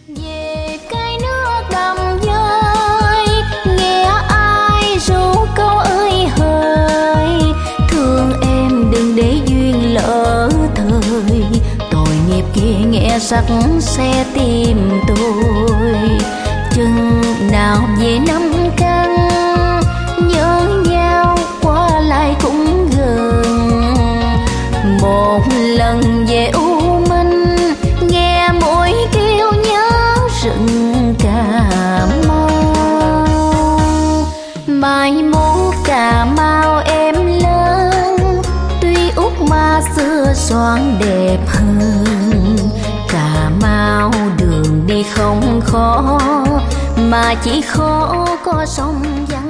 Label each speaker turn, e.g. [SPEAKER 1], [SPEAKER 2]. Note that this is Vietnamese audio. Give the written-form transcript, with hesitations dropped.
[SPEAKER 1] Về cái nước đầm dơi, nghe ai ru câu ơi hỡi, thương em đừng để duyên lỡ thời, tội nghiệp kia nghe sắc xe tim tôi. Chừng nào về năm căn, nhớ nhau qua lại cũng gần, một lần về U Minh, nghe mũi kêu nhớ rừng Cà Mau. Mai mốt Cà Mau em lớn, tuy út mà xưa xoan đẹp hơn. Cà Mau đường đi không khó, mà chỉ khó có sông vắng.